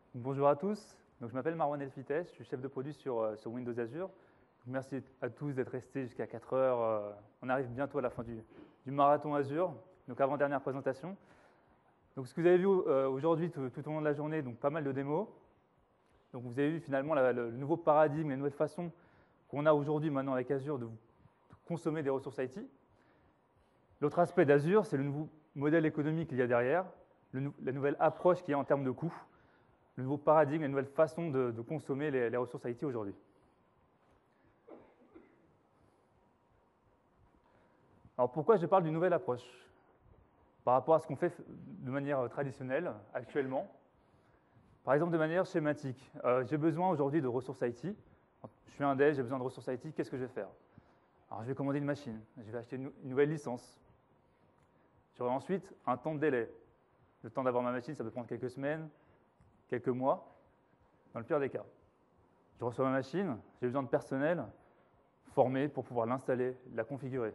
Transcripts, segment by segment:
Bonjour à tous, je m'appelle Marwan Elfites, je suis chef de produit sur Windows Azure. Merci à tous d'être restés jusqu'à 4 heures. On arrive bientôt à la fin du marathon Azure, donc avant-dernière présentation. Donc, ce que vous avez vu aujourd'hui tout au long de la journée, donc pas mal de démos. Donc, vous avez vu finalement le nouveau paradigme, les nouvelles façons qu'on a aujourd'hui maintenant avec Azure de consommer des ressources IT. L'autre aspect d'Azure, c'est le nouveau modèle économique qu'il y a derrière, la nouvelle approche qu'il y a en termes de coûts, le nouveau paradigme, la nouvelle façon de consommer les ressources IT aujourd'hui. Alors pourquoi je parle d'une nouvelle approche par rapport à ce qu'on fait de manière traditionnelle actuellement? Par exemple, de manière schématique, j'ai besoin aujourd'hui de ressources IT. Je suis un dev, j'ai besoin de ressources IT, qu'est-ce que je vais faire? Alors je vais commander une machine, je vais acheter une nouvelle licence. J'aurai ensuite un temps de délai. Le temps d'avoir ma machine, ça peut prendre quelques semaines, quelques mois, dans le pire des cas. Je reçois ma machine, j'ai besoin de personnel formé pour pouvoir l'installer, la configurer.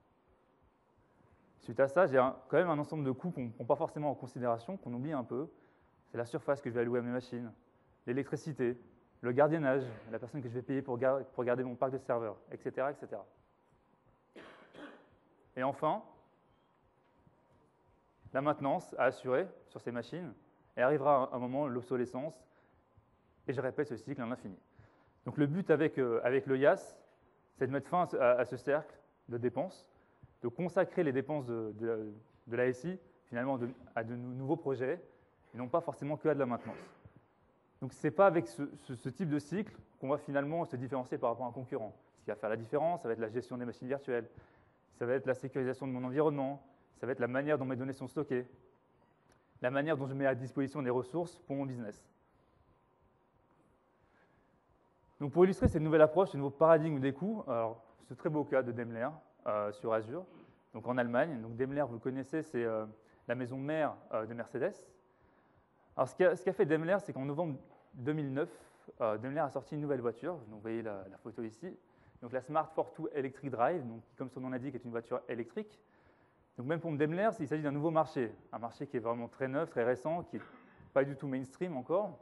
Suite à ça, j'ai quand même un ensemble de coûts qu'on ne prend pas forcément en considération, qu'on oublie un peu. C'est la surface que je vais allouer à mes machines, l'électricité, le gardiennage, la personne que je vais payer pour garder mon parc de serveurs, etc., etc. Et enfin, la maintenance à assurer sur ces machines, et arrivera un moment, l'obsolescence, et je répète ce cycle à l'infini. Donc le but avec le IaaS, c'est de mettre fin à ce cercle de dépenses, de consacrer les dépenses de la SI finalement à de nouveaux projets, et non pas forcément que à de la maintenance. Donc ce n'est pas avec ce type de cycle qu'on va finalement se différencier par rapport à un concurrent. Ce qui va faire la différence, ça va être la gestion des machines virtuelles, ça va être la sécurisation de mon environnement, ça va être la manière dont mes données sont stockées, la manière dont je mets à disposition des ressources pour mon business. Donc pour illustrer cette nouvelle approche, ce nouveau paradigme des coûts, alors ce très beau cas de Daimler sur Azure, donc en Allemagne. Donc Daimler, vous le connaissez, c'est la maison mère de Mercedes. Alors ce qu'a fait Daimler, c'est qu'en novembre 2009, Daimler a sorti une nouvelle voiture. Donc vous voyez la photo ici. Donc la Smart Fortwo Electric Drive, donc, comme son nom l'indique, est une voiture électrique. Donc même pour Daimler, il s'agit d'un nouveau marché, un marché qui est vraiment très neuf, très récent, qui n'est pas du tout mainstream encore.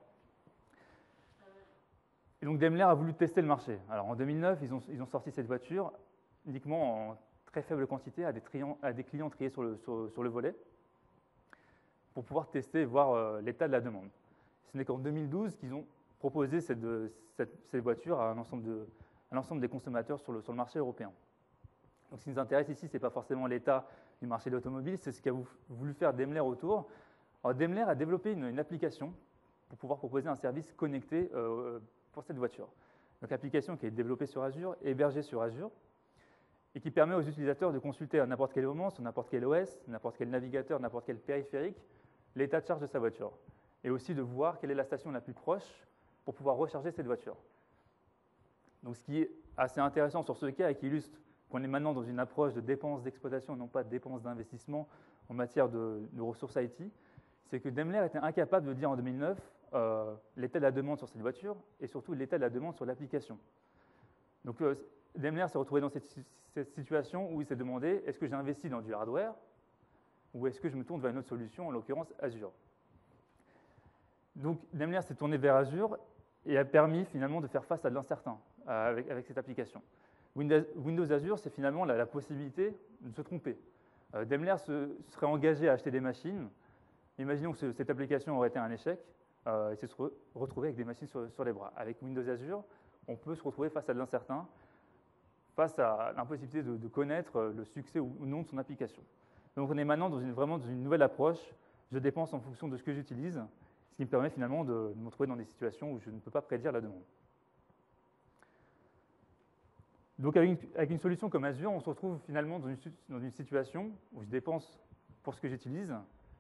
Et donc Daimler a voulu tester le marché. Alors en 2009, ils ont sorti cette voiture uniquement en très faible quantité à des clients triés sur le volet pour pouvoir tester et voir l'état de la demande. Ce n'est qu'en 2012 qu'ils ont proposé cette voiture à l'ensemble des consommateurs sur le marché européen. Donc ce qui nous intéresse ici, ce n'est pas forcément l'état du marché de l'automobile, c'est ce qu'a voulu faire Daimler autour. Alors Daimler a développé une application pour pouvoir proposer un service connecté pour cette voiture. Donc l'application qui est développée sur Azure, hébergée sur Azure, et qui permet aux utilisateurs de consulter à n'importe quel moment, sur n'importe quel OS, n'importe quel navigateur, n'importe quel périphérique, l'état de charge de sa voiture. Et aussi de voir quelle est la station la plus proche pour pouvoir recharger cette voiture. Donc ce qui est assez intéressant sur ce cas et qui illustre qu'on est maintenant dans une approche de dépenses d'exploitation, non pas de dépenses d'investissement en matière de ressources IT, c'est que Daimler était incapable de dire en 2009 l'état de la demande sur cette voiture et surtout l'état de la demande sur l'application. Donc Daimler s'est retrouvé dans cette situation où il s'est demandé est-ce que j'investis dans du hardware ou est-ce que je me tourne vers une autre solution, en l'occurrence Azure. Donc Daimler s'est tourné vers Azure et a permis finalement de faire face à de l'incertain avec cette application. Windows Azure, c'est finalement la possibilité de se tromper. Daimler serait engagé à acheter des machines. Imaginons que cette application aurait été un échec et se retrouver avec des machines sur les bras. Avec Windows Azure, on peut se retrouver face à de l'incertain, face à l'impossibilité de connaître le succès ou non de son application. Donc on est maintenant vraiment dans une nouvelle approche. Je dépense en fonction de ce que j'utilise, ce qui me permet finalement de me retrouver dans des situations où je ne peux pas prédire la demande. Donc avec une solution comme Azure, on se retrouve finalement dans une situation où je dépense pour ce que j'utilise,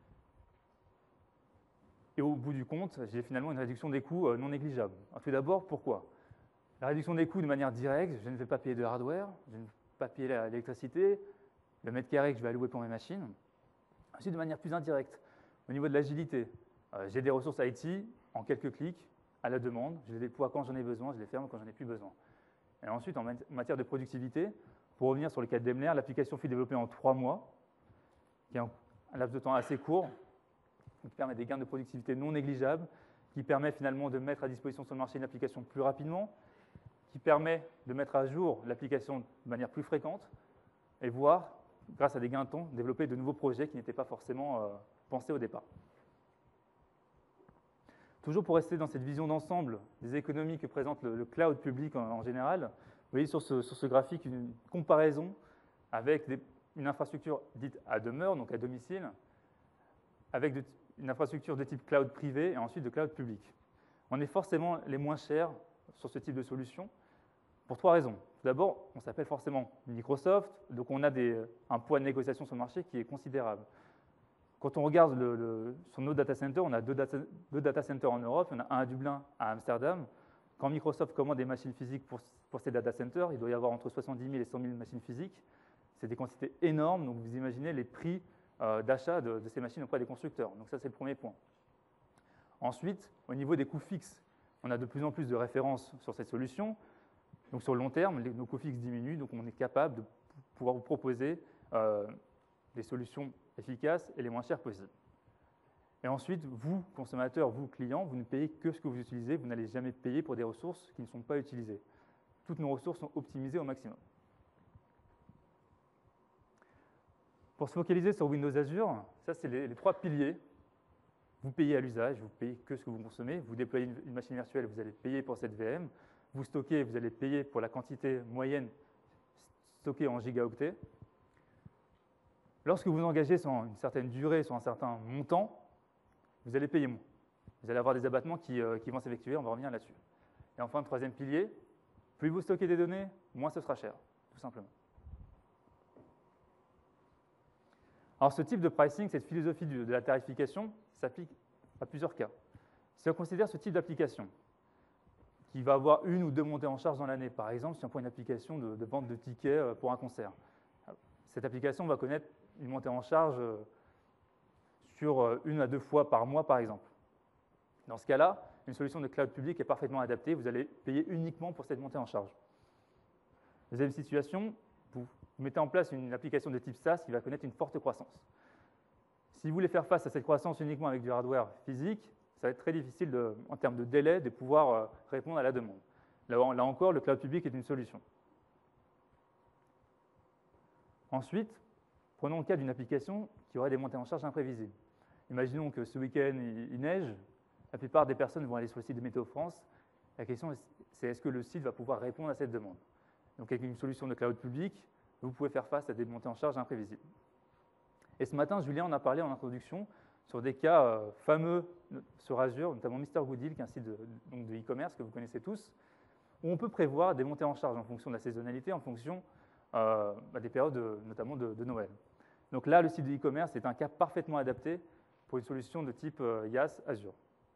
et au bout du compte, j'ai finalement une réduction des coûts non négligeable. Alors, tout d'abord, pourquoi? La réduction des coûts de manière directe, je ne vais pas payer de hardware, je ne vais pas payer l'électricité, le mètre carré que je vais allouer pour mes machines. Ensuite, de manière plus indirecte, au niveau de l'agilité, j'ai des ressources IT en quelques clics, à la demande, je les déploie quand j'en ai besoin, je les ferme quand j'en ai plus besoin. Et ensuite, en matière de productivité, pour revenir sur le cas de Daimler, l'application fut développée en 3 mois, qui est un laps de temps assez court, qui permet des gains de productivité non négligeables, qui permet finalement de mettre à disposition sur le marché une application plus rapidement, qui permet de mettre à jour l'application de manière plus fréquente, et voire, grâce à des gains de temps, développer de nouveaux projets qui n'étaient pas forcément pensés au départ. Toujours pour rester dans cette vision d'ensemble des économies que présente le cloud public en général, vous voyez sur ce graphique une comparaison avec une infrastructure dite à demeure, donc à domicile, avec une infrastructure de type cloud privé et ensuite de cloud public. On est forcément les moins chers sur ce type de solution pour 3 raisons. Tout d'abord, on s'appelle forcément Microsoft, donc on a un poids de négociation sur le marché qui est considérable. Quand on regarde sur nos data centers, on a deux data centers en Europe, il y en a un à Dublin, un à Amsterdam. Quand Microsoft commande des machines physiques pour ces data centers, il doit y avoir entre 70 000 et 100 000 machines physiques. C'est des quantités énormes, donc vous imaginez les prix d'achat de ces machines auprès des constructeurs. Donc ça, c'est le premier point. Ensuite, au niveau des coûts fixes, on a de plus en plus de références sur cette solution. Donc sur le long terme, nos coûts fixes diminuent, donc on est capable de pouvoir vous proposer des solutions efficaces et les moins chères possibles. Et ensuite, vous, consommateurs, vous, clients, vous ne payez que ce que vous utilisez, vous n'allez jamais payer pour des ressources qui ne sont pas utilisées. Toutes nos ressources sont optimisées au maximum. Pour se focaliser sur Windows Azure, ça c'est les 3 piliers. Vous payez à l'usage, vous payez que ce que vous consommez. Vous déployez une machine virtuelle, vous allez payer pour cette VM. Vous stockez, vous allez payer pour la quantité moyenne stockée en gigaoctets. Lorsque vous engagez sur une certaine durée, sur un certain montant, vous allez payer moins. Vous allez avoir des abattements qui vont s'effectuer, on va revenir là-dessus. Et enfin, le 3e pilier, plus vous stockez des données, moins ce sera cher, tout simplement. Alors ce type de pricing, cette philosophie de la tarification, s'applique à plusieurs cas. Si on considère ce type d'application, qui va avoir 1 ou 2 montées en charge dans l'année, par exemple, si on prend une application de vente de tickets pour un concert, cette application va connaître une montée en charge sur 1 à 2 fois par mois, par exemple. Dans ce cas-là, une solution de cloud public est parfaitement adaptée, vous allez payer uniquement pour cette montée en charge. Deuxième situation, vous mettez en place une application de type SaaS qui va connaître une forte croissance. Si vous voulez faire face à cette croissance uniquement avec du hardware physique, ça va être très difficile en termes de délai de pouvoir répondre à la demande. Là encore, le cloud public est une solution. Ensuite, prenons le cas d'une application qui aurait des montées en charge imprévisibles. Imaginons que ce week-end, il neige, la plupart des personnes vont aller sur le site de Météo France. La question, c'est est-ce que le site va pouvoir répondre à cette demande? Donc avec une solution de cloud public, vous pouvez faire face à des montées en charge imprévisibles. Et ce matin, Julien en a parlé en introduction sur des cas fameux sur Azure, notamment Mr Gooddeal, qui est un site de e-commerce que vous connaissez tous, où on peut prévoir des montées en charge en fonction de la saisonnalité, en fonction des périodes notamment de Noël. Donc là, le site de e-commerce est un cas parfaitement adapté pour une solution de type IaaS Azure.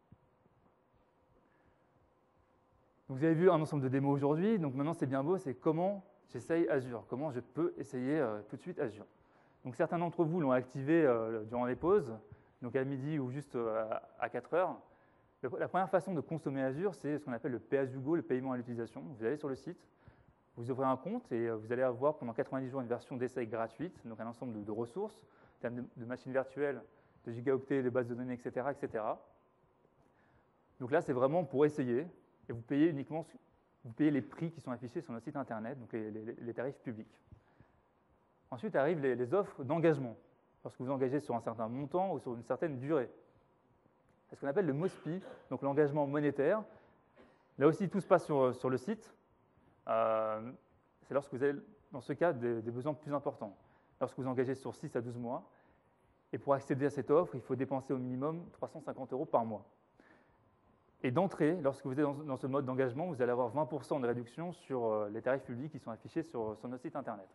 Donc vous avez vu un ensemble de démos aujourd'hui, donc maintenant c'est bien beau, c'est comment j'essaye Azure, comment je peux essayer tout de suite Azure. Donc certains d'entre vous l'ont activé durant les pauses, donc à midi ou juste à 4 heures. La première façon de consommer Azure, c'est ce qu'on appelle le pay-as-you-go, le paiement à l'utilisation. Vous allez sur le site, vous ouvrez un compte et vous allez avoir pendant 90 jours une version d'essai gratuite, donc un ensemble de ressources, en termes de machines virtuelles, de gigaoctets, de bases de données, etc., etc. Donc là, c'est vraiment pour essayer, et vous payez uniquement les prix qui sont affichés sur notre site internet, donc les tarifs publics. Ensuite arrivent les offres d'engagement, lorsque vous engagez sur un certain montant ou sur une certaine durée. C'est ce qu'on appelle le MOSPI, donc l'engagement monétaire. Là aussi, tout se passe sur le site. C'est lorsque vous avez, dans ce cas, des besoins plus importants. Lorsque vous engagez sur 6 à 12 mois, et pour accéder à cette offre, il faut dépenser au minimum 350 € par mois. Et d'entrée, lorsque vous êtes dans ce mode d'engagement, vous allez avoir 20% de réduction sur les tarifs publics qui sont affichés sur notre site internet.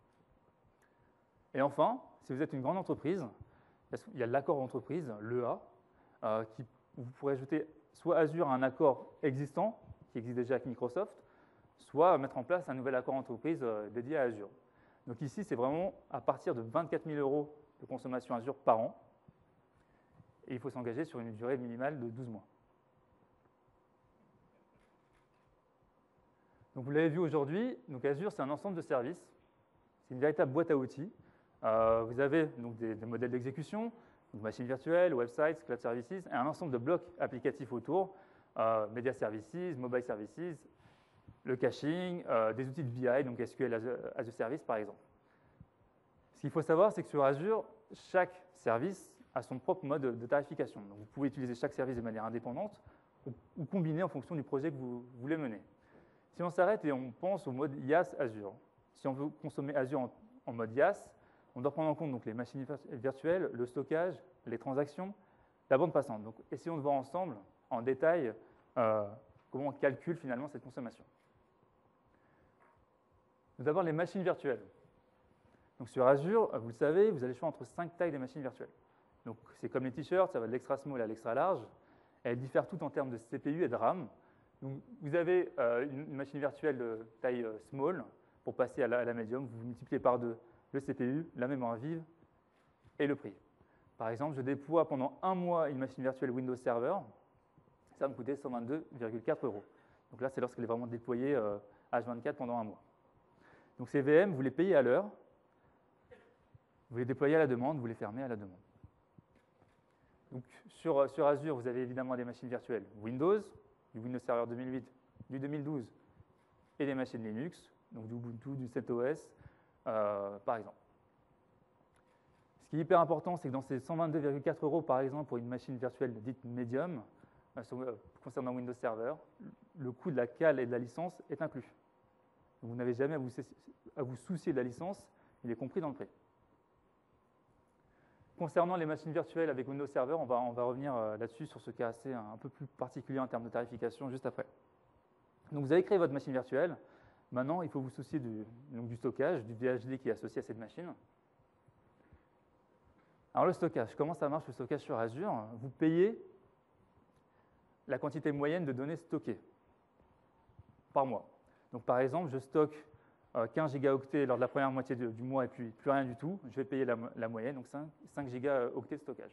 Et enfin, si vous êtes une grande entreprise, il y a l'accord entreprise, l'EA, où vous pourrez ajouter soit Azure à un accord existant, qui existe déjà avec Microsoft, soit mettre en place un nouvel accord entreprise dédié à Azure. Donc ici, c'est vraiment à partir de 24 000 € de consommation Azure par an, et il faut s'engager sur une durée minimale de 12 mois. Donc vous l'avez vu aujourd'hui, donc Azure, c'est un ensemble de services, c'est une véritable boîte à outils. Vous avez donc des modèles d'exécution, Donc, machine virtuelle, websites, cloud services, et un ensemble de blocs applicatifs autour, media services, mobile services, le caching, des outils de BI, donc SQL as a Service par exemple. Ce qu'il faut savoir, c'est que sur Azure, chaque service a son propre mode de tarification. Donc, vous pouvez utiliser chaque service de manière indépendante ou combiner en fonction du projet que vous voulez mener. Si on s'arrête et on pense au mode IaaS Azure, si on veut consommer Azure en mode IaaS, on doit prendre en compte donc, les machines virtuelles, le stockage, les transactions, la bande passante. Donc, essayons de voir ensemble, en détail, comment on calcule finalement cette consommation. Tout d'abord, les machines virtuelles. Donc, sur Azure, vous le savez, vous allez choisir entre 5 tailles des machines virtuelles. Donc, c'est comme les t-shirts, ça va de l'extra small à l'extra large. Elles diffèrent toutes en termes de CPU et de RAM. Donc, vous avez une machine virtuelle de taille small pour passer à la medium. Vous multipliez par 2 le CPU, la mémoire vive et le prix. Par exemple, je déploie pendant un mois une machine virtuelle Windows Server. Ça va me coûter 122,4 €. Donc là, c'est lorsqu'elle est vraiment déployée H24 pendant un mois. Donc ces VM, vous les payez à l'heure. Vous les déployez à la demande, vous les fermez à la demande. Donc, sur Azure, vous avez évidemment des machines virtuelles Windows, du Windows Server 2008, du 2012 et des machines Linux, donc du Ubuntu, du CentOS, par exemple. Ce qui est hyper important, c'est que dans ces 122,4 € par exemple pour une machine virtuelle dite medium, concernant Windows Server, le coût de la cale et de la licence est inclus. Donc, vous n'avez jamais à vous soucier de la licence, il est compris dans le prix. Concernant les machines virtuelles avec Windows Server, on va revenir là-dessus sur ce cas assez un peu plus particulier en termes de tarification juste après. Donc vous avez créé votre machine virtuelle. Maintenant, il faut vous soucier du stockage, du VHD qui est associé à cette machine. Alors le stockage, comment ça marche le stockage sur Azure? Vous payez la quantité moyenne de données stockées par mois. Donc par exemple, je stocke 15 gigaoctets lors de la première moitié du mois et puis plus rien du tout, je vais payer la moyenne, donc 5 gigaoctets de stockage.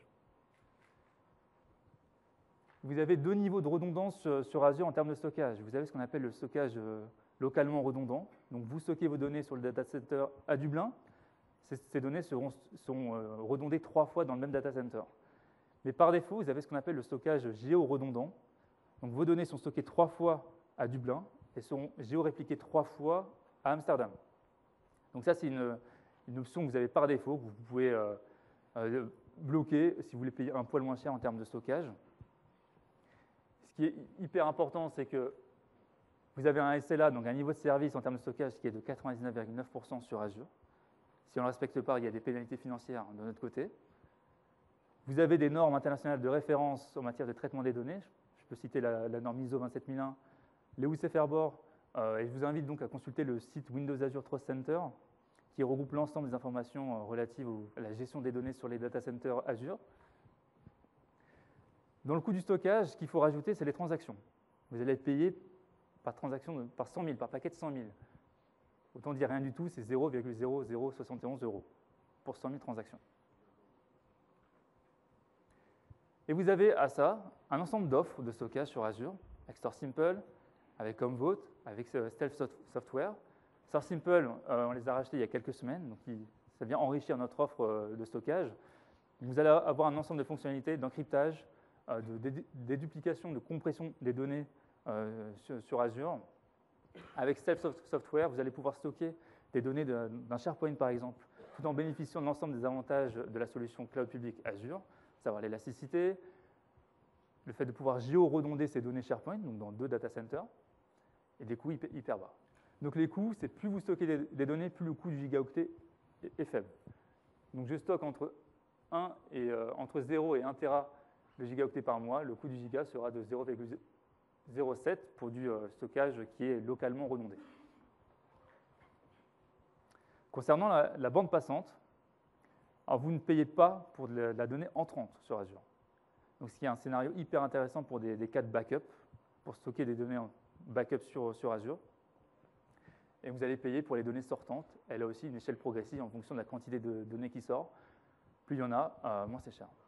Vous avez 2 niveaux de redondance sur Azure en termes de stockage. Vous avez ce qu'on appelle le stockage localement redondant. Donc vous stockez vos données sur le data center à Dublin. Ces données sont redondées 3 fois dans le même data center. Mais par défaut, vous avez ce qu'on appelle le stockage géo-redondant. Donc vos données sont stockées 3 fois à Dublin et sont géo-répliquées 3 fois à Amsterdam. Donc ça, c'est une option que vous avez par défaut, que vous pouvez bloquer si vous voulez payer un poil moins cher en termes de stockage. Ce qui est hyper important, c'est que vous avez un SLA, donc un niveau de service en termes de stockage qui est de 99,9% sur Azure. Si on ne le respecte pas, il y a des pénalités financières de notre côté. Vous avez des normes internationales de référence en matière de traitement des données. Je peux citer la norme ISO 27001, Lewis et Fairbairn, et je vous invite donc à consulter le site Windows Azure Trust Center qui regroupe l'ensemble des informations relatives à la gestion des données sur les data centers Azure. Dans le coût du stockage, ce qu'il faut rajouter, c'est les transactions. Vous allez payer par transaction, par 100 000, par paquet de 100 000. Autant dire rien du tout, c'est 0,0071 € pour 100 000 transactions. Et vous avez à ça un ensemble d'offres de stockage sur Azure, avec StoreSimple, avec Commvault, avec Stealth Software. StoreSimple, on les a rachetés il y a quelques semaines, donc ça vient enrichir notre offre de stockage. Vous allez avoir un ensemble de fonctionnalités d'encryptage, de déduplication, de compression des données sur Azure. Avec Stealth Software, vous allez pouvoir stocker des données d'un SharePoint, par exemple, tout en bénéficiant de l'ensemble des avantages de la solution cloud public Azure, à savoir l'élasticité, le fait de pouvoir géo-redonder ces données SharePoint, donc dans 2 data centers, et des coûts hyper bas. Donc les coûts, c'est plus vous stockez des données, plus le coût du gigaoctet est faible. Donc je stocke entre 0 et 1 Tera de gigaoctets par mois, le coût du giga sera de 0,07 pour du stockage qui est localement redondé. Concernant la bande passante, alors vous ne payez pas pour de la donnée entrante sur Azure. Donc, ce qui est un scénario hyper intéressant pour des cas de backup, pour stocker des données en backup sur Azure. Et vous allez payer pour les données sortantes. Elle a aussi une échelle progressive en fonction de la quantité de données qui sort. Plus il y en a, moins c'est cher.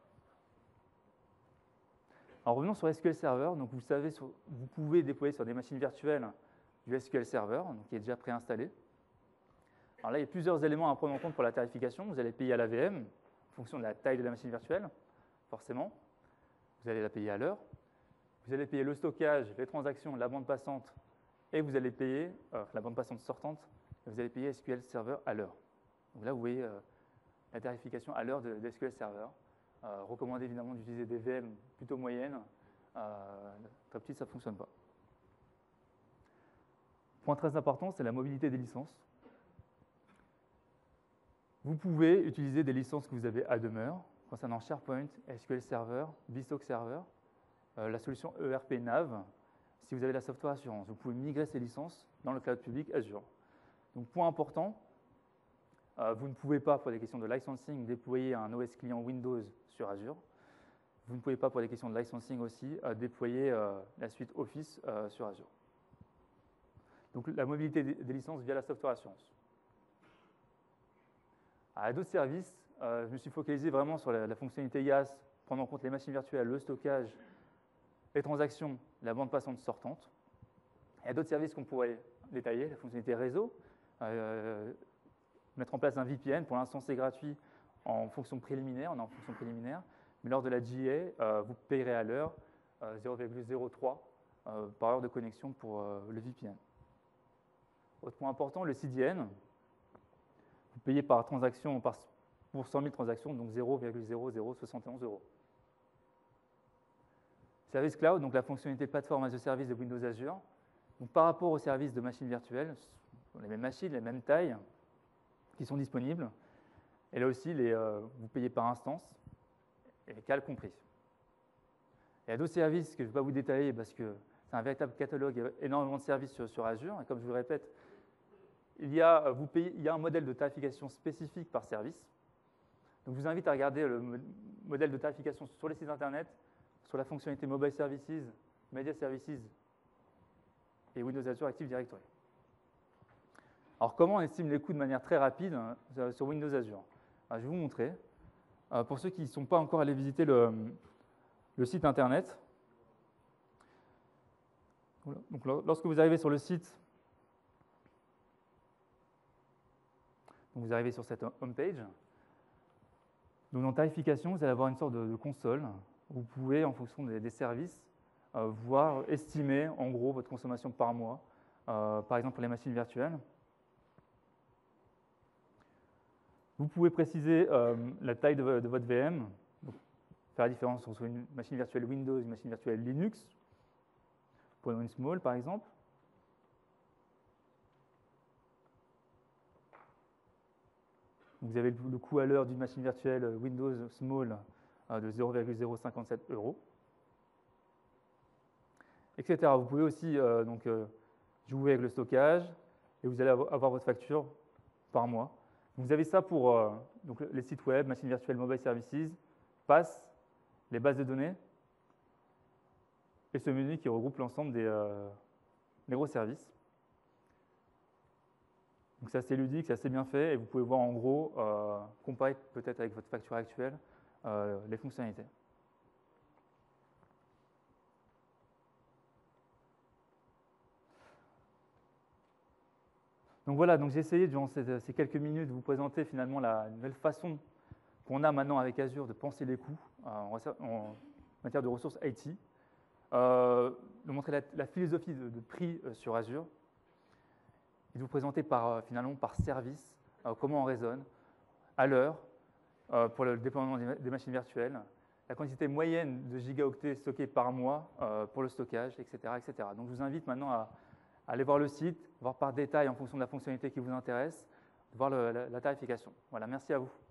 Alors, revenons sur SQL Server. Donc, vous savez, vous pouvez déployer sur des machines virtuelles du SQL Server, donc, qui est déjà préinstallé. Alors là, il y a plusieurs éléments à prendre en compte pour la tarification. Vous allez payer à la VM, en fonction de la taille de la machine virtuelle, forcément. Vous allez la payer à l'heure. Vous allez payer le stockage, les transactions, la bande passante, et vous allez payer la bande passante sortante, et vous allez payer SQL Server à l'heure. Donc là, vous voyez la tarification à l'heure de SQL Server. Recommandé évidemment d'utiliser des VM plutôt moyennes. Très petites, ça ne fonctionne pas. Point très important, c'est la mobilité des licences. Vous pouvez utiliser des licences que vous avez à demeure, concernant SharePoint, SQL Server, vStock Server, la solution ERP Nav, si vous avez la software assurance. Vous pouvez migrer ces licences dans le cloud public Azure. Donc, point important, vous ne pouvez pas, pour des questions de licensing, déployer un OS client Windows sur Azure. Vous ne pouvez pas, pour des questions de licensing aussi, déployer la suite Office sur Azure. Donc, la mobilité des licences via la software assurance. À d'autres services, je me suis focalisé vraiment sur la fonctionnalité IaaS, prendre en compte les machines virtuelles, le stockage, les transactions, la bande passante sortante. Il y a d'autres services qu'on pourrait détailler, la fonctionnalité réseau, mettre en place un VPN. Pour l'instant, c'est gratuit en fonction préliminaire, on est en fonction préliminaire, mais lors de la GA, vous payerez à l'heure 0,03 par heure de connexion pour le VPN. Autre point important, le CDN. Vous payez par transaction, pour 100 000 transactions, donc 0,0071 €. Service Cloud, donc la fonctionnalité plateforme as a service de Windows Azure. Donc, par rapport aux services de machines virtuelles, les mêmes machines, les mêmes tailles qui sont disponibles. Et là aussi, vous payez par instance, et les cales compris. Il y a d'autres services que je ne vais pas vous détailler parce que c'est un véritable catalogue, il y a énormément de services sur Azure. Et comme je vous le répète, il y a un modèle de tarification spécifique par service. Donc, je vous invite à regarder le modèle de tarification sur les sites internet, sur la fonctionnalité Mobile Services, Media Services et Windows Azure Active Directory. Alors, comment on estime les coûts de manière très rapide sur Windows Azure? Alors, je vais vous montrer. Pour ceux qui ne sont pas encore allés visiter le site internet, voilà. Donc, lorsque vous arrivez sur le site, donc vous arrivez sur cette home page. Donc, dans tarification, vous allez avoir une sorte de console où vous pouvez, en fonction des services, estimer en gros votre consommation par mois, par exemple pour les machines virtuelles. Vous pouvez préciser la taille de votre VM, donc faire la différence entre une machine virtuelle Windows et une machine virtuelle Linux, pour une small par exemple. Vous avez le coût à l'heure d'une machine virtuelle Windows Small de 0,057 €, etc. Vous pouvez aussi jouer avec le stockage et vous allez avoir votre facture par mois. Vous avez ça pour les sites web, machines virtuelles, mobile services, PaaS, les bases de données et ce menu qui regroupe l'ensemble des gros services. Donc c'est assez ludique, c'est assez bien fait et vous pouvez voir en gros, comparer peut-être avec votre facture actuelle, les fonctionnalités. Donc voilà, donc j'ai essayé durant ces quelques minutes de vous présenter finalement la nouvelle façon qu'on a maintenant avec Azure de penser les coûts en matière de ressources IT, de montrer la philosophie de prix sur Azure, et de vous présenter finalement par service comment on raisonne à l'heure pour le déploiement des machines virtuelles, la quantité moyenne de gigaoctets stockés par mois pour le stockage, etc., etc. Donc je vous invite maintenant à aller voir le site, voir par détail en fonction de la fonctionnalité qui vous intéresse, voir la tarification. Voilà, merci à vous.